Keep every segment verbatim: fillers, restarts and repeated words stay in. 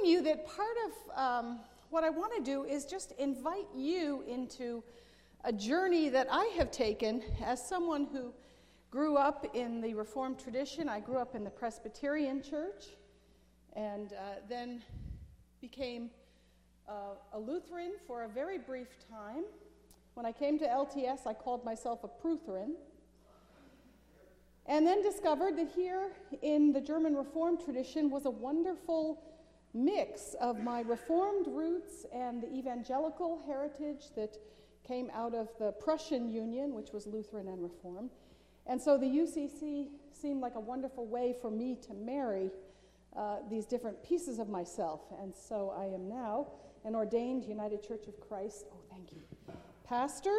telling you that part of um, what I want to do is just invite you into a journey that I have taken as someone who grew up in the Reformed tradition. I grew up in the Presbyterian Church and uh, then became uh, a Lutheran for a very brief time. When I came to L T S, I called myself a Prutheran. And then discovered that here in the German Reformed tradition was a wonderful mix of my Reformed roots and the evangelical heritage that came out of the Prussian Union, which was Lutheran and Reformed. And so the U C C seemed like a wonderful way for me to marry uh, these different pieces of myself. And so I am now an ordained United Church of Christ, oh, thank you, pastor.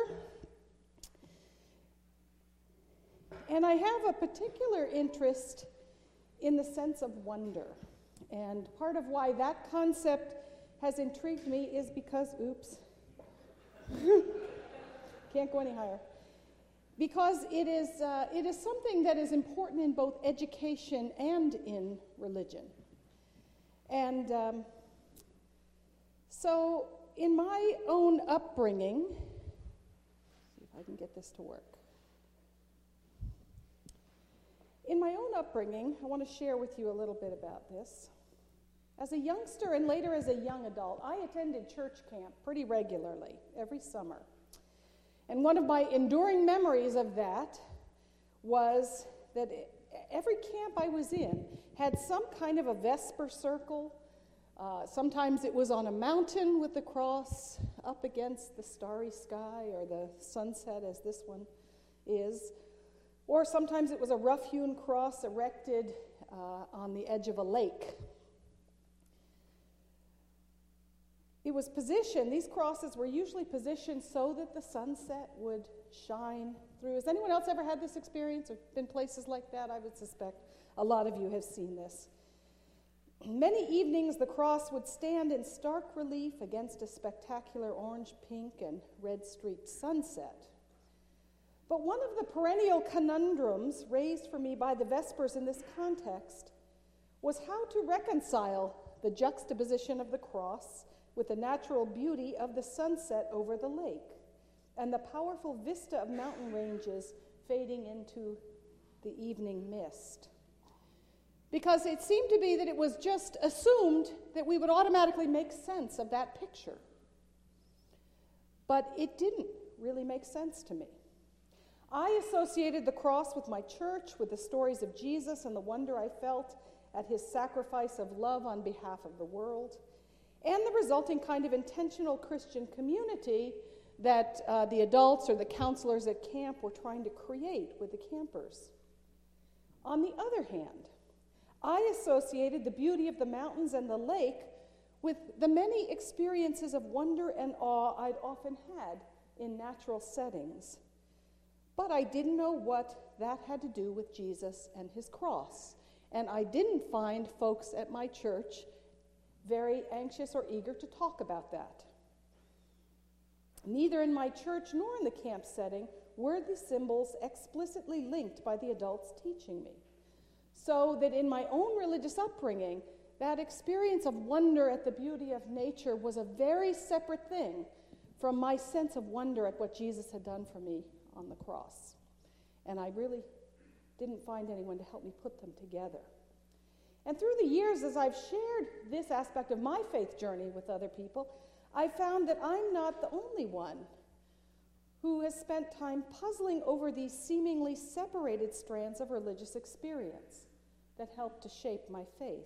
And I have a particular interest in the sense of wonder. And part of why that concept has intrigued me is because, oops, can't go any higher. Because it is, uh, it is something that is important in both education and in religion. And um, so in my own upbringing, let's see if I can get this to work. In my own upbringing, I want to share with you a little bit about this. As a youngster and later as a young adult, I attended church camp pretty regularly every summer. And one of my enduring memories of that was that every camp I was in had some kind of a Vesper circle. Uh, sometimes it was on a mountain with the cross up against the starry sky or the sunset, as this one is. Or sometimes it was a rough-hewn cross erected uh, on the edge of a lake. It was positioned, these crosses were usually positioned so that the sunset would shine through. Has anyone else ever had this experience or been places like that? I would suspect a lot of you have seen this. Many evenings the cross would stand in stark relief against a spectacular orange, pink, and red-streaked sunset. But one of the perennial conundrums raised for me by the Vespers in this context was how to reconcile the juxtaposition of the cross with the natural beauty of the sunset over the lake and the powerful vista of mountain ranges fading into the evening mist. Because it seemed to be that it was just assumed that we would automatically make sense of that picture. But it didn't really make sense to me. I associated the cross with my church, with the stories of Jesus and the wonder I felt at his sacrifice of love on behalf of the world, and the resulting kind of intentional Christian community that uh, the adults or the counselors at camp were trying to create with the campers. On the other hand, I associated the beauty of the mountains and the lake with the many experiences of wonder and awe I'd often had in natural settings. But I didn't know what that had to do with Jesus and his cross. And I didn't find folks at my church very anxious or eager to talk about that. Neither in my church nor in the camp setting were the symbols explicitly linked by the adults teaching me. So that in my own religious upbringing, that experience of wonder at the beauty of nature was a very separate thing from my sense of wonder at what Jesus had done for me on the cross. And I really didn't find anyone to help me put them together. And through the years, as I've shared this aspect of my faith journey with other people, I found that I'm not the only one who has spent time puzzling over these seemingly separated strands of religious experience that helped to shape my faith.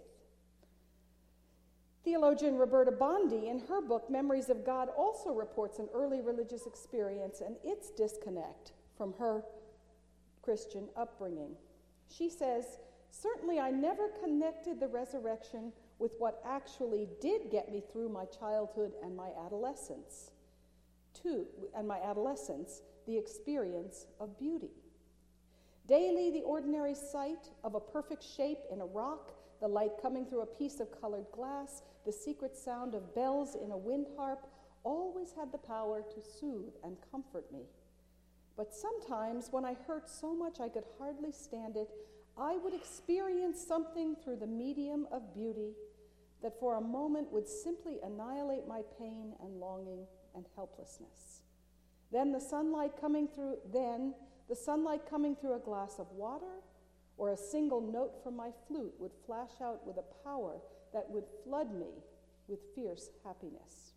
Theologian Roberta Bondi, in her book, Memories of God, also reports an early religious experience and its disconnect from her Christian upbringing. She says, "Certainly I never connected the resurrection with what actually did get me through my childhood and my adolescence. Two, and my adolescence, the experience of beauty. Daily, the ordinary sight of a perfect shape in a rock, the light coming through a piece of colored glass, the secret sound of bells in a wind harp, always had the power to soothe and comfort me. But sometimes, when I hurt so much I could hardly stand it, I would experience something through the medium of beauty that for a moment would simply annihilate my pain and longing and helplessness. Then the sunlight coming through, then the sunlight coming through a glass of water or a single note from my flute would flash out with a power that would flood me with fierce happiness.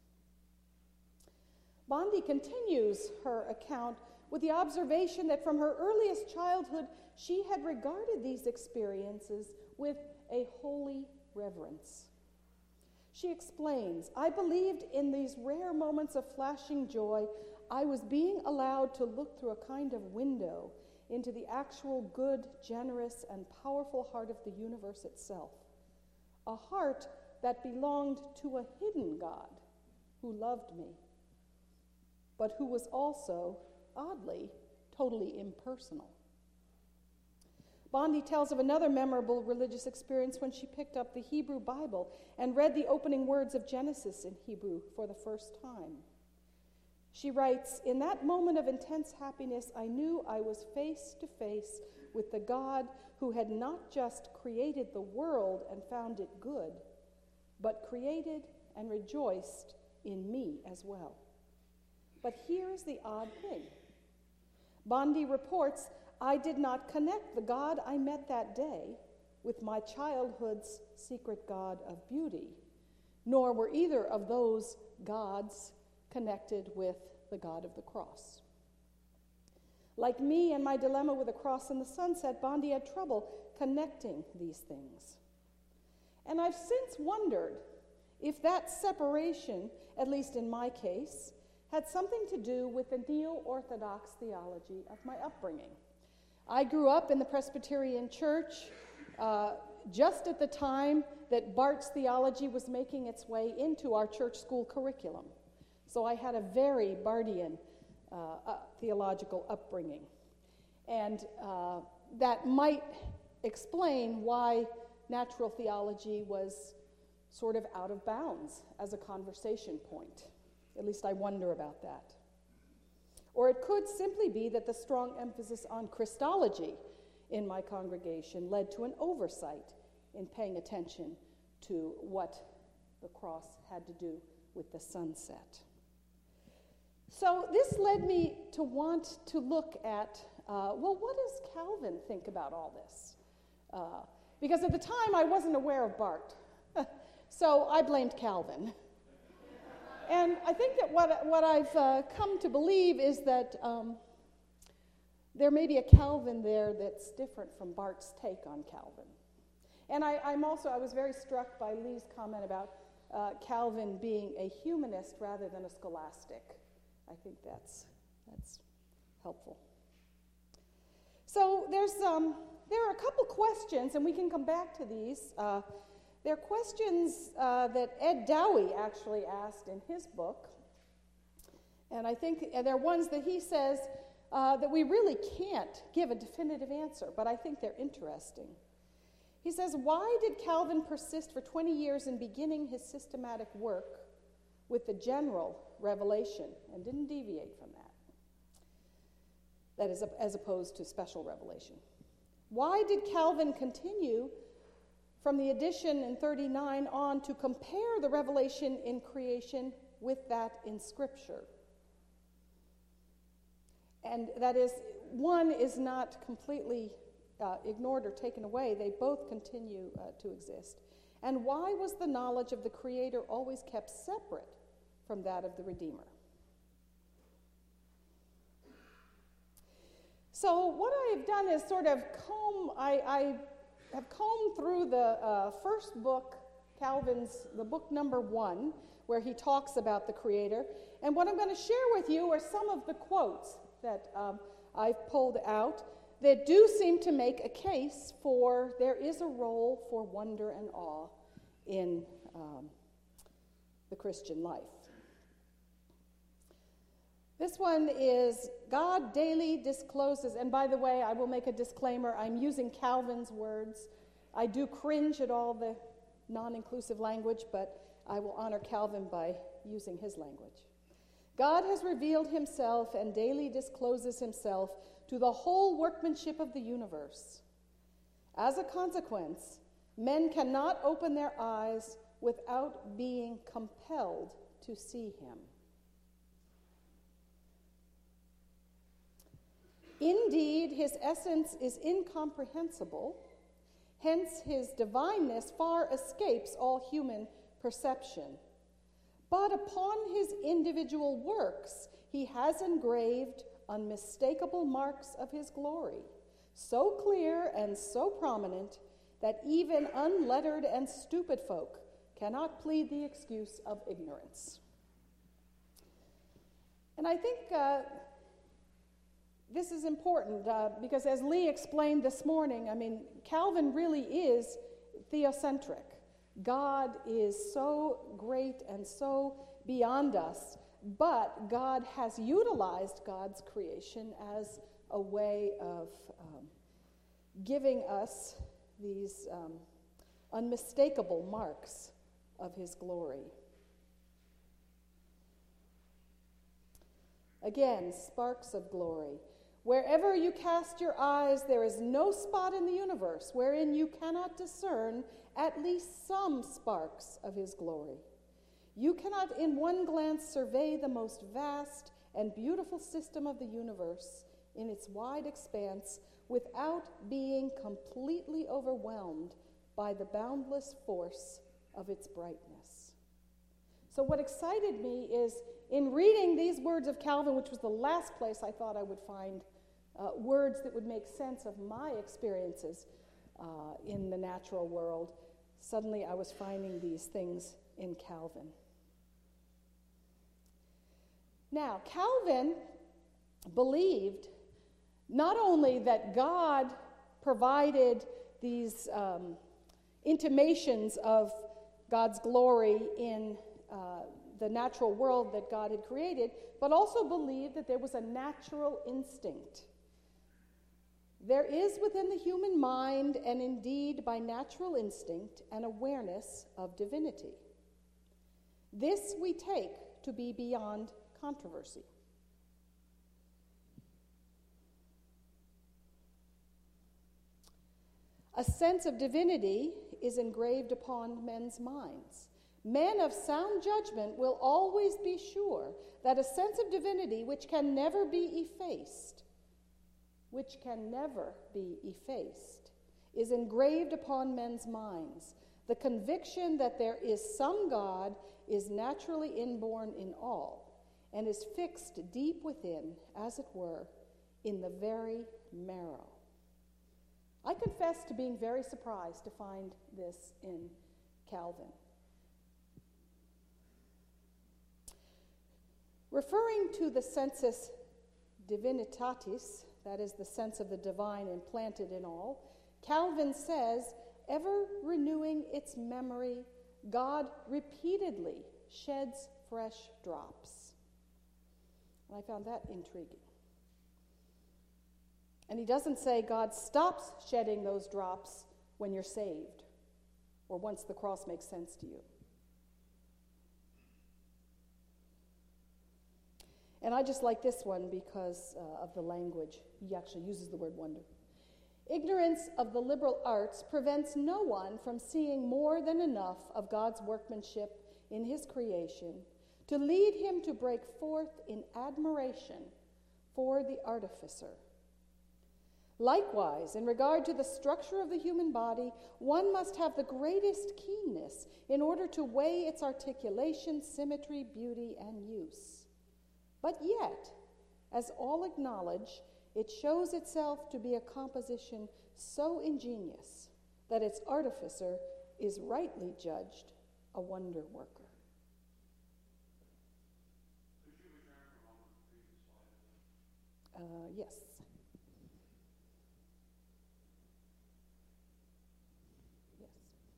Bondi continues her account with the observation that from her earliest childhood, she had regarded these experiences with a holy reverence. She explains, I believed in these rare moments of flashing joy, I was being allowed to look through a kind of window into the actual good, generous, and powerful heart of the universe itself. A heart that belonged to a hidden God who loved me, but who was also, oddly, totally impersonal. Bondi tells of another memorable religious experience when she picked up the Hebrew Bible and read the opening words of Genesis in Hebrew for the first time. She writes, in that moment of intense happiness, I knew I was face to face with the God who had not just created the world and found it good, but created and rejoiced in me as well. But here is the odd thing. Bondi reports, I did not connect the God I met that day with my childhood's secret God of beauty, nor were either of those gods connected with the God of the cross. Like me and my dilemma with the cross and the sunset, Bondi had trouble connecting these things. And I've since wondered if that separation, at least in my case, had something to do with the neo-Orthodox theology of my upbringing. I grew up in the Presbyterian Church uh, just at the time that Barth's theology was making its way into our church school curriculum. So I had a very Barthian uh, uh, theological upbringing. And uh, that might explain why natural theology was sort of out of bounds as a conversation point. At least I wonder about that. Or it could simply be that the strong emphasis on Christology in my congregation led to an oversight in paying attention to what the cross had to do with the sunset. So this led me to want to look at, uh, well, what does Calvin think about all this? Uh, because at the time I wasn't aware of Barth, so I blamed Calvin. And I think that what, what I've uh, come to believe is that um, there may be a Calvin there that's different from Barth's take on Calvin. And I, I'm also, I was very struck by Lee's comment about uh, Calvin being a humanist rather than a scholastic. I think that's, that's helpful. So there's, um, there are a couple questions, and we can come back to these. Uh, They're questions uh, that Ed Dowey actually asked in his book. And I think and they're ones that he says uh, that we really can't give a definitive answer, but I think they're interesting. He says, why did Calvin persist for twenty years in beginning his systematic work with the general revelation and didn't deviate from that? That is, as opposed to special revelation. Why did Calvin continue from the edition in thirty-nine on to compare the revelation in creation with that in Scripture? And that is, one is not completely uh, ignored or taken away. They both continue uh, to exist. And why was the knowledge of the Creator always kept separate from that of the Redeemer? So what I've done is sort of comb, I, I have combed through the uh, first book, Calvin's, the book number one, where he talks about the Creator. And what I'm going to share with you are some of the quotes that um, I've pulled out that do seem to make a case for there is a role for wonder and awe in um, the Christian life. This one is, God daily discloses, and by the way, I will make a disclaimer, I'm using Calvin's words. I do cringe at all the non-inclusive language, but I will honor Calvin by using his language. God has revealed himself and daily discloses himself to the whole workmanship of the universe. As a consequence, men cannot open their eyes without being compelled to see him. Indeed, his essence is incomprehensible, hence his divineness far escapes all human perception. But upon his individual works, he has engraved unmistakable marks of his glory, so clear and so prominent that even unlettered and stupid folk cannot plead the excuse of ignorance. And I think uh, this is important uh, because, as Lee explained this morning, I mean, Calvin really is theocentric. God is so great and so beyond us, but God has utilized God's creation as a way of um, giving us these um, unmistakable marks of his glory. Again, sparks of glory. Wherever you cast your eyes, there is no spot in the universe wherein you cannot discern at least some sparks of his glory. You cannot in one glance survey the most vast and beautiful system of the universe in its wide expanse without being completely overwhelmed by the boundless force of its brightness. So what excited me is in reading these words of Calvin, which was the last place I thought I would find uh, words that would make sense of my experiences uh, in the natural world, suddenly I was finding these things in Calvin. Now, Calvin believed not only that God provided these um, intimations of God's glory in uh, the natural world that God had created, but also believed that there was a natural instinct. There is within the human mind, and indeed by natural instinct, an awareness of divinity. This we take to be beyond controversy. A sense of divinity is engraved upon men's minds. Men of sound judgment will always be sure that a sense of divinity which can never be effaced, which can never be effaced, is engraved upon men's minds. The conviction that there is some God is naturally inborn in all, and is fixed deep within, as it were, in the very marrow. I confess to being very surprised to find this in Calvin. Referring to the sensus divinitatis, that is the sense of the divine implanted in all, Calvin says, ever renewing its memory, God repeatedly sheds fresh drops. And I found that intriguing. And he doesn't say God stops shedding those drops when you're saved or once the cross makes sense to you. And I just like this one because uh, of the language. He actually uses the word wonder. Ignorance of the liberal arts prevents no one from seeing more than enough of God's workmanship in his creation to lead him to break forth in admiration for the artificer. Likewise, in regard to the structure of the human body, one must have the greatest keenness in order to weigh its articulation, symmetry, beauty, and use. But yet, as all acknowledge, it shows itself to be a composition so ingenious that its artificer is rightly judged a wonder worker. Could you return for a moment to the previous slide? Uh, yes. Yes.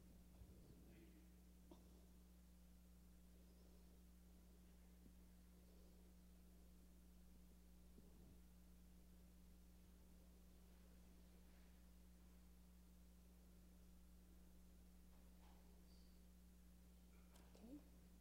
Okay.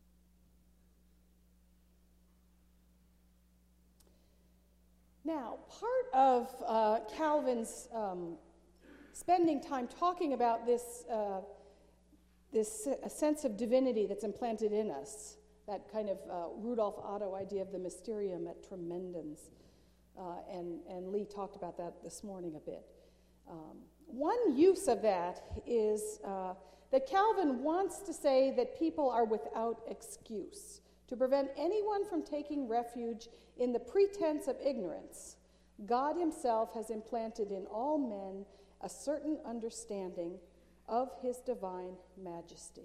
Now, part of uh, Calvin's um, spending time talking about this uh, this a sense of divinity that's implanted in us, that kind of uh, Rudolf Otto idea of the mysterium et tremendans. Uh, and, and Lee talked about that this morning a bit. Um, one use of that is uh, that Calvin wants to say that people are without excuse, to prevent anyone from taking refuge in the pretense of ignorance. God himself has implanted in all men a certain understanding of his divine majesty.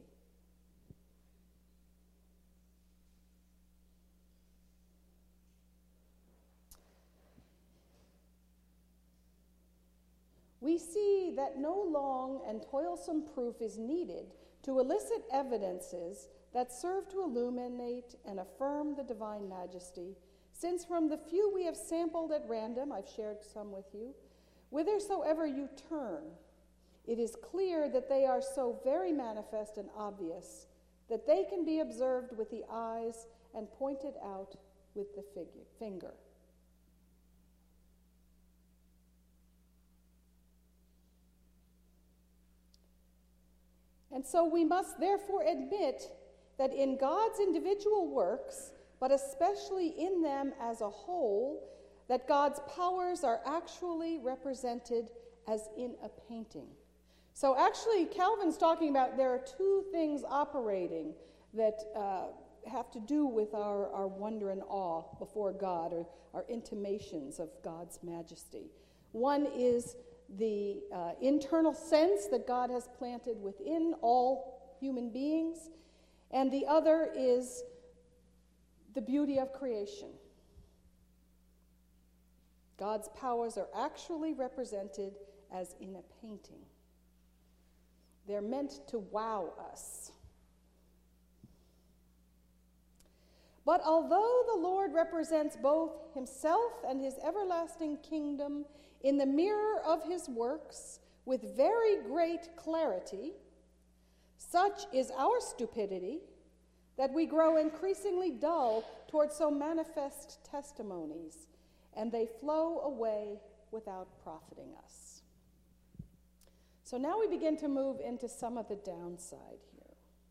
We see that no long and toilsome proof is needed to elicit evidences that serve to illuminate and affirm the divine majesty, since from the few we have sampled at random, I've shared some with you, whithersoever you turn, it is clear that they are so very manifest and obvious that they can be observed with the eyes and pointed out with the figure, finger. And so we must therefore admit that in God's individual works, but especially in them as a whole, that God's powers are actually represented as in a painting. So actually, Calvin's talking about there are two things operating that uh, have to do with our, our wonder and awe before God, or our intimations of God's majesty. One is the uh, internal sense that God has planted within all human beings, and the other is the beauty of creation. God's powers are actually represented as in a painting. They're meant to wow us. But although the Lord represents both himself and his everlasting kingdom in the mirror of his works with very great clarity, such is our stupidity that we grow increasingly dull toward so manifest testimonies, and they flow away without profiting us. So now we begin to move into some of the downside here.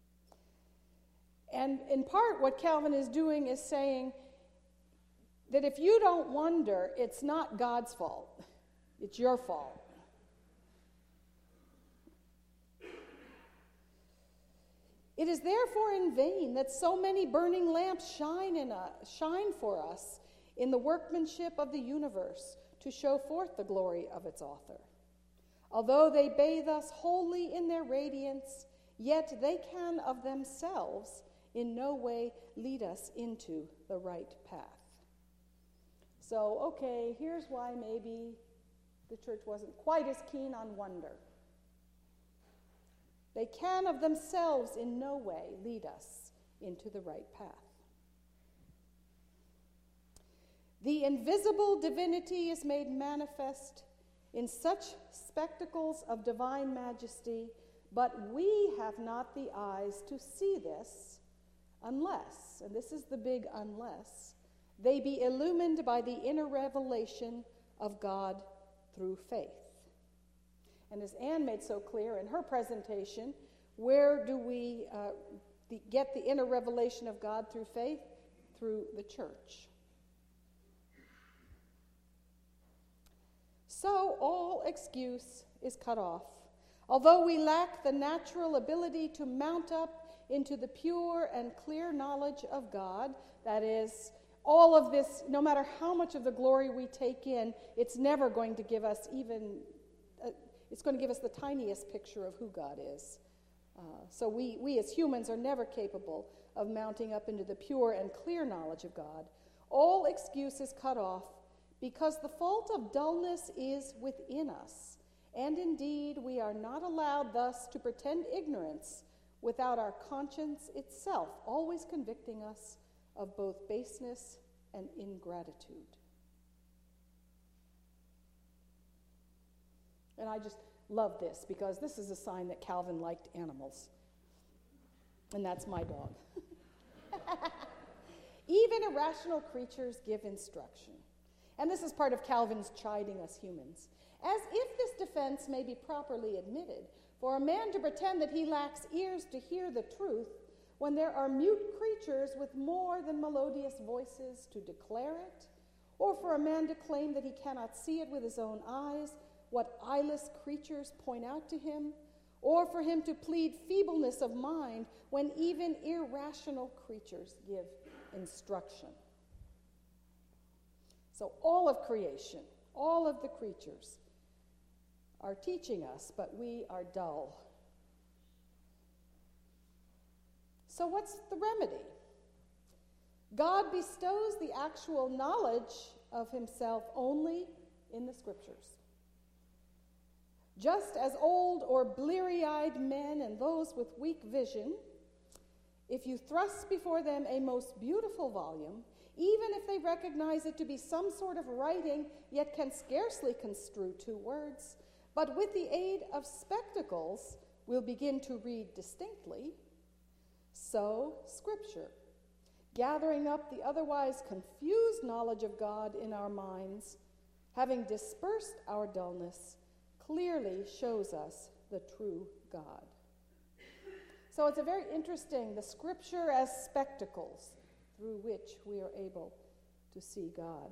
And in part, what Calvin is doing is saying that if you don't wonder, it's not God's fault. It's your fault. It is therefore in vain that so many burning lamps shine in a, shine for us in the workmanship of the universe to show forth the glory of its author. Although they bathe us wholly in their radiance, yet they can of themselves in no way lead us into the right path. So, okay, here's why maybe the church wasn't quite as keen on wonder. They can of themselves in no way lead us into the right path. The invisible divinity is made manifest in such spectacles of divine majesty, but we have not the eyes to see this unless, and this is the big unless, they be illumined by the inner revelation of God through faith. And as Anne made so clear in her presentation, where do we uh, the, get the inner revelation of God through faith? Through the church. So all excuse is cut off. Although we lack the natural ability to mount up into the pure and clear knowledge of God, that is, all of this, no matter how much of the glory we take in, it's never going to give us even, uh, it's going to give us the tiniest picture of who God is. Uh, so we, we as humans are never capable of mounting up into the pure and clear knowledge of God. All excuse is cut off because the fault of dullness is within us. And indeed, we are not allowed thus to pretend ignorance without our conscience itself always convicting us of both baseness and ingratitude. And I just love this because this is a sign that Calvin liked animals. And that's my dog. Even irrational creatures give instruction. And this is part of Calvin's chiding us humans. As if this defense may be properly admitted, For a man to pretend that he lacks ears to hear the truth, when there are mute creatures with more than melodious voices to declare it, or for a man to claim that he cannot see it with his own eyes, what eyeless creatures point out to him, or for him to plead feebleness of mind when even irrational creatures give instruction. So all of creation, all of the creatures are teaching us, but we are dull. So what's the remedy? God bestows the actual knowledge of himself only in the scriptures. Just as old or bleary-eyed men and those with weak vision, if you thrust before them a most beautiful volume, even if they recognize it to be some sort of writing, yet can scarcely construe two words, but with the aid of spectacles will begin to read distinctly, so Scripture, gathering up the otherwise confused knowledge of God in our minds, having dispersed our dullness, clearly shows us the true God. So it's a very interesting, the Scripture as spectacles through which we are able to see God.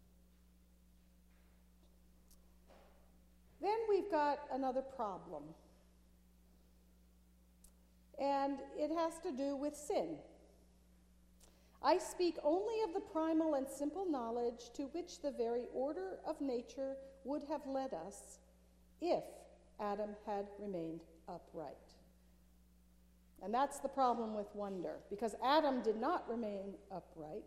Then we've got another problem, and it has to do with sin. I speak only of the primal and simple knowledge to which the very order of nature would have led us if Adam had remained upright. And that's the problem with wonder, because Adam did not remain upright,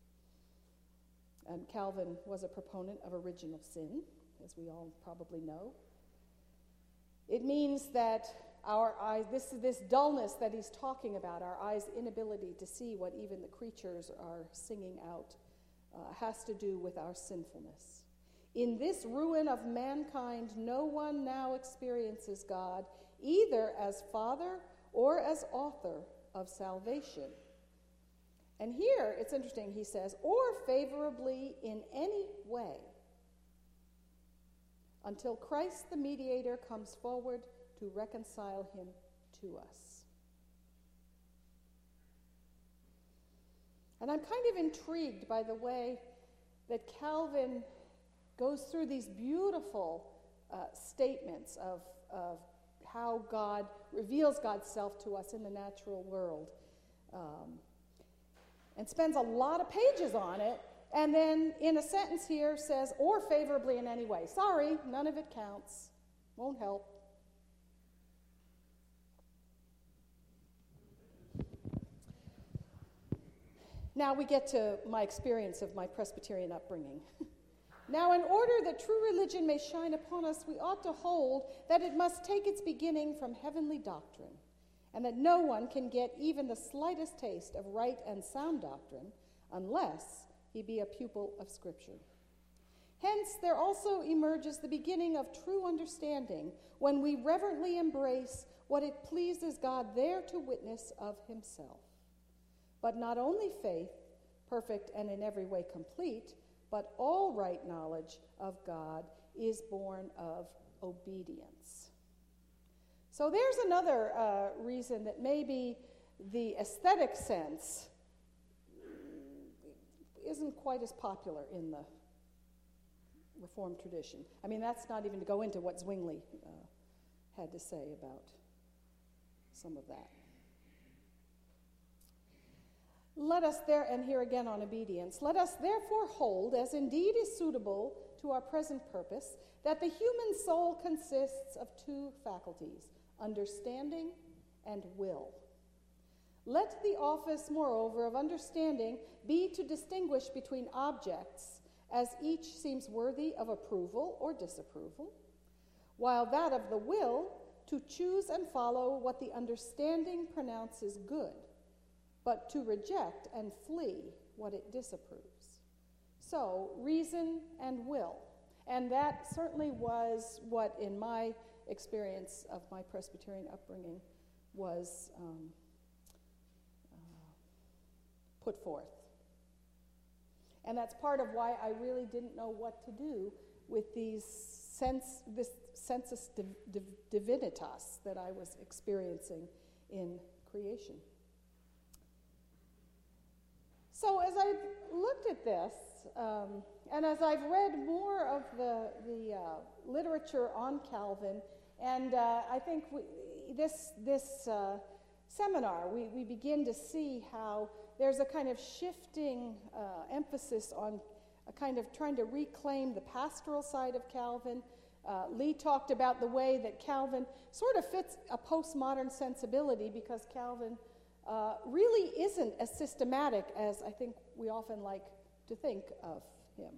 and Calvin was a proponent of original sin, as we all probably know. It means that our eyes, this, this dullness that he's talking about, our eyes' inability to see what even the creatures are singing out, uh, has to do with our sinfulness. In this ruin of mankind, no one now experiences God, either as Father or as author of salvation. And here, it's interesting, he says, or favorably in any way, until Christ the mediator comes forward to reconcile him to us. And I'm kind of intrigued by the way that Calvin goes through these beautiful uh, statements of, of how God reveals God's self to us in the natural world, um, and spends a lot of pages on it, and then in a sentence here says, or favorably in any way. Sorry, none of it counts. Won't help. Now we get to my experience of my Presbyterian upbringing. Now, in order that true religion may shine upon us, we ought to hold that it must take its beginning from heavenly doctrine, and that no one can get even the slightest taste of right and sound doctrine unless he be a pupil of Scripture. Hence, there also emerges the beginning of true understanding when we reverently embrace what it pleases God there to witness of himself. But not only faith, perfect and in every way complete, but all right knowledge of God is born of obedience. So there's another uh, reason that maybe the aesthetic sense isn't quite as popular in the Reformed tradition. I mean, that's not even to go into what Zwingli uh, had to say about some of that. Let us there, and here again on obedience, let us therefore hold, as indeed is suitable to our present purpose, that the human soul consists of two faculties, understanding and will. Let the office, moreover, of understanding be to distinguish between objects, as each seems worthy of approval or disapproval, while that of the will to choose and follow what the understanding pronounces good, but to reject and flee what it disapproves. So, reason and will. And that certainly was what, in my experience of my Presbyterian upbringing, was um, uh, put forth. And that's part of why I really didn't know what to do with these sense, this sensus div- div- divinitas that I was experiencing in creation. So as I've looked at this, um, and as I've read more of the, the uh, literature on Calvin, and uh, I think we, this, this uh, seminar, we, we begin to see how there's a kind of shifting uh, emphasis on a kind of trying to reclaim the pastoral side of Calvin. Uh, Lee talked about the way that Calvin sort of fits a postmodern sensibility because Calvin uh, really isn't as systematic as I think we often like to think of him.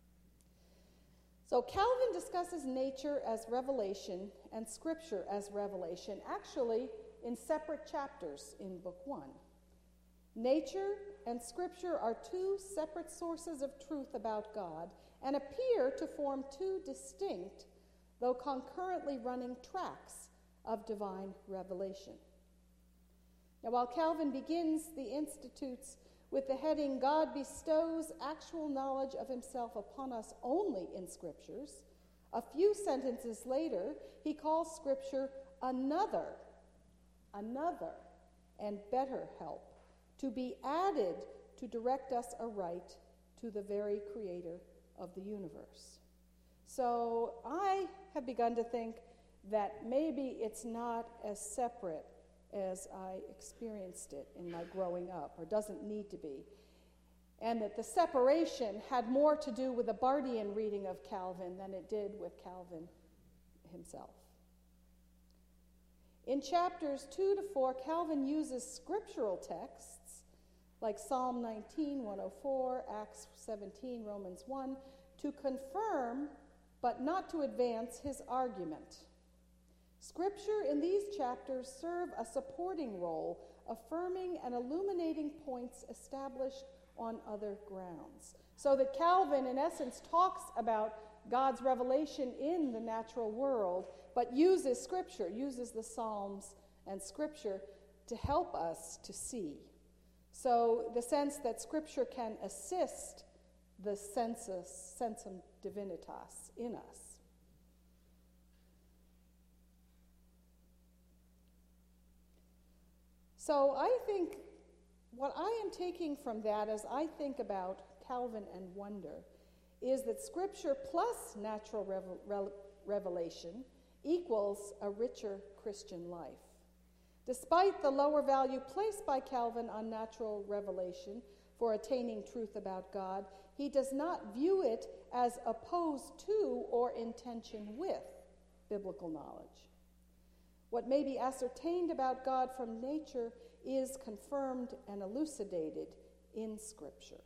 So Calvin discusses nature as revelation and Scripture as revelation, actually in separate chapters in Book One. Nature and Scripture are two separate sources of truth about God and appear to form two distinct, though concurrently running tracks of divine revelation. Now, while Calvin begins the Institutes with the heading, God bestows actual knowledge of himself upon us only in Scriptures, a few sentences later, he calls Scripture another, another, and better help to be added to direct us aright to the very creator of the universe. So I have begun to think that maybe it's not as separate as I experienced it in my growing up, or doesn't need to be, and that the separation had more to do with a Barthian reading of Calvin than it did with Calvin himself. In chapters two to four, Calvin uses scriptural texts like Psalm nineteen, one oh four, Acts seventeen, Romans one, to confirm but not to advance his argument. Scripture in these chapters serve a supporting role, affirming and illuminating points established on other grounds. So that Calvin, in essence, talks about God's revelation in the natural world, but uses Scripture, uses the Psalms and Scripture to help us to see. So the sense that Scripture can assist the sensus, sensum divinitas in us. So I think what I am taking from that as I think about Calvin and wonder is that Scripture plus natural revel- re- revelation equals a richer Christian life. Despite the lower value placed by Calvin on natural revelation for attaining truth about God, he does not view it as opposed to or in tension with biblical knowledge. What may be ascertained about God from nature is confirmed and elucidated in Scripture.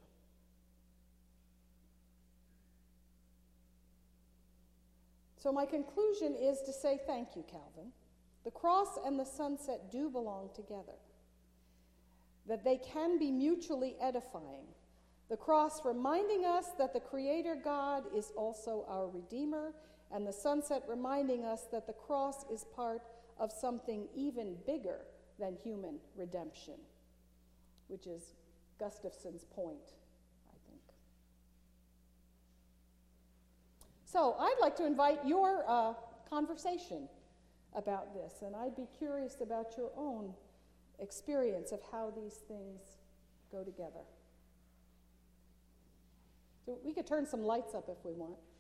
So my conclusion is to say thank you, Calvin. The cross and the sunset do belong together, that they can be mutually edifying. The cross reminding us that the Creator God is also our Redeemer, and the sunset reminding us that the cross is part of something even bigger than human redemption, which is Gustafson's point, I think. So I'd like to invite your uh, conversation about this, and I'd be curious about your own experience of how these things go together. So we could turn some lights up if we want.